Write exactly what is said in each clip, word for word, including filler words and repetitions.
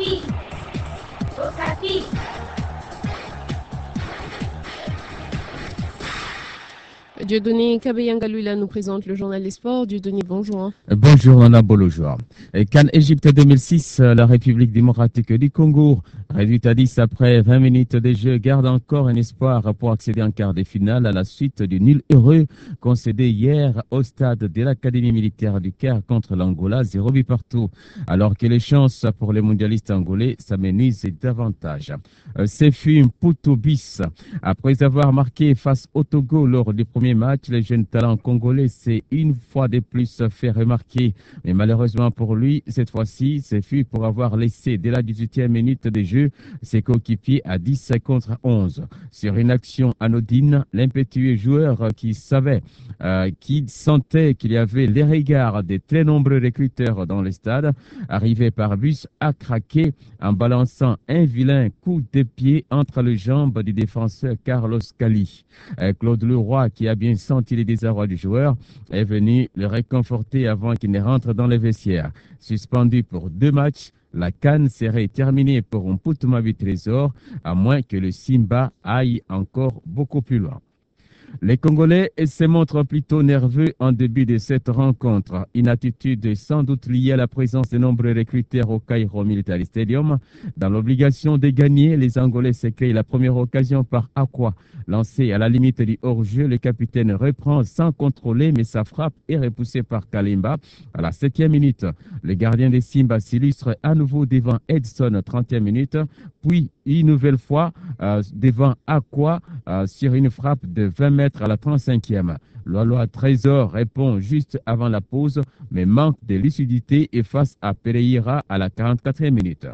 Okapi. Okapi. Dieudonné Kabeyangalula nous présente le journal des sports. Dieudonné, bonjour. Bonjour, Nana Bolojoa. CAN Égypte deux mille six, la République démocratique du Congo, réduite à dix après vingt minutes de jeu, garde encore un espoir pour accéder en quart de finale à la suite du nul heureux concédé hier au stade de l'Académie militaire du Caire contre l'Angola, zéro but partout, alors que les chances pour les mondialistes angolais s'amenuisent davantage. Sefu Mputu bis, après avoir marqué face au Togo lors du premier match, le jeune talent congolais s'est une fois de plus fait remarquer. Mais malheureusement pour lui, cette fois-ci, c'est fut pour avoir laissé dès la dix-huitième minute de jeu ses coéquipiers à dix contre onze. Sur une action anodine, l'impétueux joueur qui savait, euh, qui sentait qu'il y avait les regards des très nombreux recruteurs dans le stade, arrivé par bus, a craqué en balançant un vilain coup de pied entre les jambes du défenseur Carlos Cali. Euh, Claude Leroy, qui a bien senti les désarrois du joueur, est venu le réconforter avant qu'il ne rentre dans le vestiaire. Suspendu pour deux matchs, la CAN serait terminée pour un Mputu Trésor, à moins que le Simba aille encore beaucoup plus loin. Les Congolais se montrent plutôt nerveux en début de cette rencontre. Une attitude sans doute liée à la présence de nombreux recruteurs au Cairo Military Stadium. Dans l'obligation de gagner, les Angolais se créent la première occasion par Aqua. Lancé à la limite du hors-jeu, le capitaine reprend sans contrôler, mais sa frappe est repoussée par Kalimba. À la septième minute, le gardien des Simba s'illustre à nouveau devant Edson, trentième minute, puis une nouvelle fois euh, devant Aqua euh, sur une frappe de vingt mètres à la trente-cinquième. Lolo Trésor répond juste avant la pause, mais manque de lucidité et face à Pereira à la quarante-quatrième minute.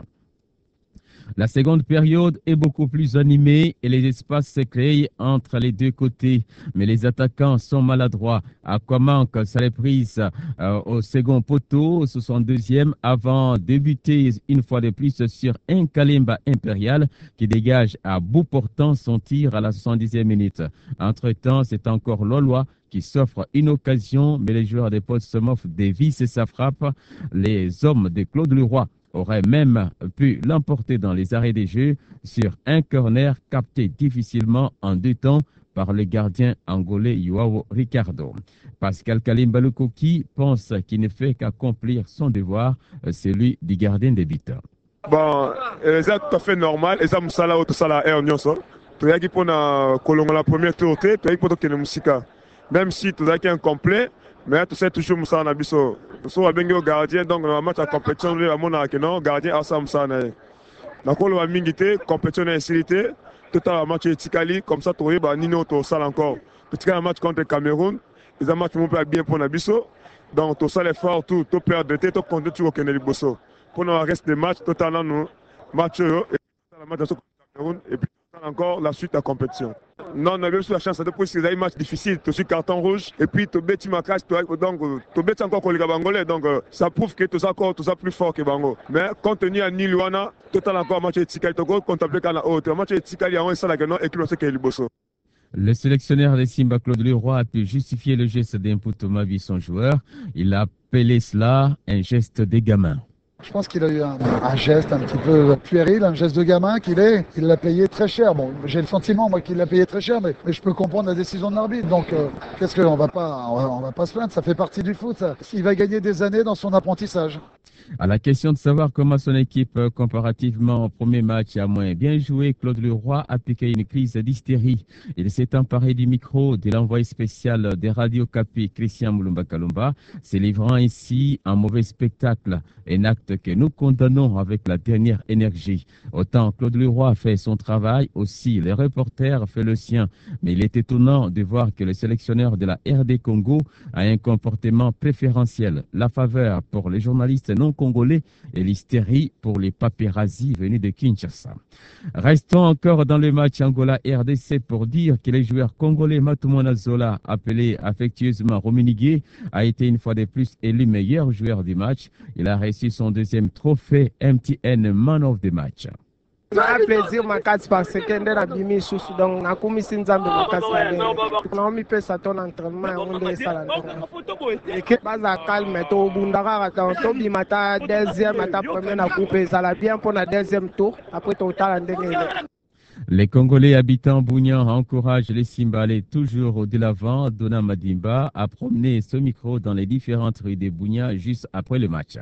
La seconde période est beaucoup plus animée et les espaces se créent entre les deux côtés. Mais les attaquants sont maladroits. Aquamanque sa reprise euh, au second poteau, soixante-deuxième, avant de débuter une fois de plus sur un Kalimba impérial qui dégage à bout portant son tir à la soixante-dixième minute. Entre-temps, c'est encore Lolois qui s'offre une occasion, mais les joueurs des Portsmouth dévissent sa frappe. Les hommes de Claude Leroy aurait même pu l'emporter dans les arrêts des jeux sur un corner capté difficilement en deux temps par le gardien angolais Joao Ricardo. Pascal Kalimba Lukoki pense qu'il ne fait qu'accomplir son devoir, celui du gardien des buts. Bon, c'est tout à fait normal. Et ça, c'est là où tout ça là est en nyonso. Tu as dit pour la colonne la première tour, tu as dit pour que le musica. Même si tu as dit incomplet, mais tu sais toujours Moussa Nabiso. Tu sais bien le gardien, donc le match à compétition, le mon gardien à ça Moussa Naye. Donc on va mingiter, compétition d'insécurité, tout à match Tikali, comme ça tu vois Nino to sale encore. Petit un match contre le Cameroun, ils ont match mon peu bien pour Nabiso. Donc tout ça l'effort, tout, tout perdre de tête, tout compte tu au Kennedy Bosso. Pour le reste des matchs, totalement nous match et le match contre le Cameroun et puis encore la suite à la compétition. Non, on a eu la chance de pouvoir un match difficile, tu suis carton rouge, et puis tu bêtis ma crash, donc tu bêtis encore contre les Bangolais, donc ça prouve que tu es encore tout ça plus fort que Bango. Mais compte tenu à Niluana, total encore match de Tikali, tu comptes appeler qu'à la haute, match de Tikali, on est ça là que non, et que l'on sait qu'il est Bosso. Le sélectionneur des Simba, Claude Leroy, a pu justifier le geste d'Mputu Mavi, son joueur. Il a appelé cela un geste des gamins. Je pense qu'il a eu un, un geste un petit peu puéril, un geste de gamin qu'il est. Il l'a payé très cher. Bon, j'ai le sentiment moi qu'il l'a payé très cher, mais, mais je peux comprendre la décision de l'arbitre. Donc, euh, qu'est-ce qu'on va pas, on va, on va pas se plaindre. Ça fait partie du foot. Ça. Il va gagner des années dans son apprentissage. À la question de savoir comment son équipe, comparativement au premier match, a moins bien joué, Claude Leroy a piqué une crise d'hystérie. Il s'est emparé du micro de l'envoyé spécial des Radio Capi, Christian Moulumba Kalumba, se livrant ainsi un mauvais spectacle, un acte que nous condamnons avec la dernière énergie. Autant Claude Leroy a fait son travail, aussi le reporter fait le sien. Mais il est étonnant de voir que le sélectionneur de la R D Congo a un comportement préférentiel. La faveur pour les journalistes non congolais et l'hystérie pour les paparazzi venus de Kinshasa. Restons encore dans le match Angola-R D C pour dire que le joueur congolais Matumona Zola, appelé affectueusement Rominigué, a été une fois de plus élu meilleur joueur du match. Il a reçu son deuxième trophée M T N Man of the Match. na plaisir makasi parce que nde na bimi lisusu donc nakumisi nzambe makasi na ndenge naomipesa to na entraînement yango nde esala ndenge eke baza calme tobunda kaka donc tobima ta deuxième ata premier na coupe ezala bien mpo na deuxième tour après totala ndenge ele. Les Congolais habitants Bougnan encouragent les Simba à aller toujours de l'avant. Dona Madimba a promené ce micro dans les différentes rues de Bougnan juste après le match.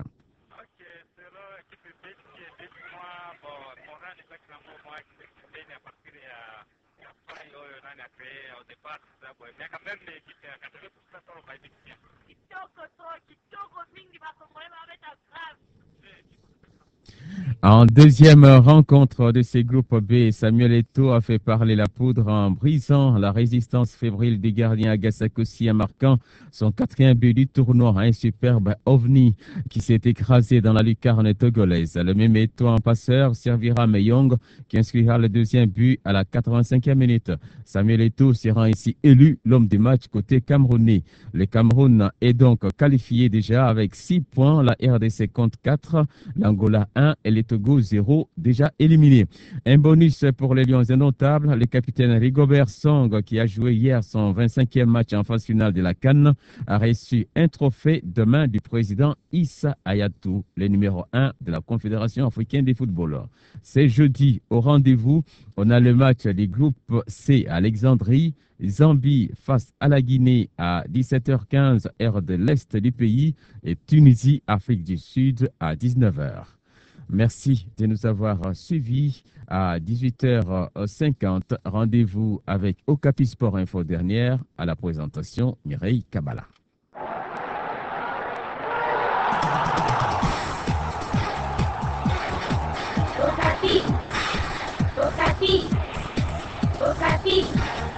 En deuxième rencontre de ces groupes B, Samuel Eto'o a fait parler la poudre en brisant la résistance fébrile des gardiens Agassakosi en marquant son quatrième but du tournoi, un superbe ovni qui s'est écrasé dans la lucarne togolaise. Le même Eto'o en passeur servira Meyong qui inscrira le deuxième but à la quatre-vingt-cinquième minute. Samuel Eto'o sera ainsi élu l'homme du match côté camerounais. Le Cameroun est donc qualifié déjà avec six points, la R D C compte quatre, l'Angola un et les Togo zéro déjà éliminé. Un bonus pour les Lions indomptables. Le capitaine Rigobert Song, qui a joué hier son vingt-cinquième match en phase finale de la CAN, a reçu un trophée de main du président Issa Hayatou, le numéro un de la Confédération africaine des footballeurs. C'est jeudi au rendez-vous. On a le match du groupe C à Alexandrie. Zambie face à la Guinée à dix-sept heures quinze, heure de l'Est du pays, et Tunisie, Afrique du Sud à dix-neuf heures. Merci de nous avoir suivis. À dix-huit heures cinquante, rendez-vous avec Okapi Sport Info dernière à la présentation Mireille Kabala. Okapi. Okapi. Okapi.